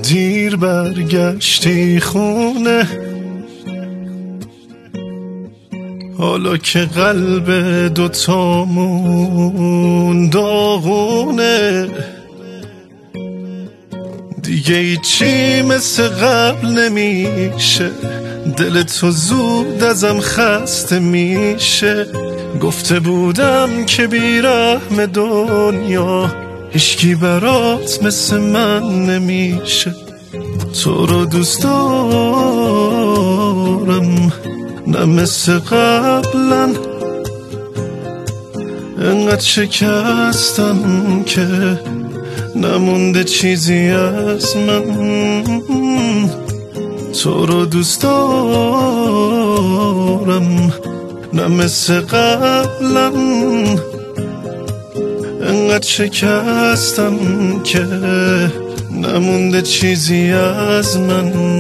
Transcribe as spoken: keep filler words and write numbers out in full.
دیر برگشتی خونه، حالا که قلب دوتامون داغونه. دیگه ایچی مثل قبل نمیشه، دل تو زود ازم خسته میشه. گفته بودم که بیرحم دنیا هیچکی برات مثل من نمیشه. تو رو دوست دارم نه مثل قبلا، انقدر شکستم که نمونده چیزی از من. تو رو دوست دارم نه مثل قبلا، انقدر شکستم که نمونده چیزی از من.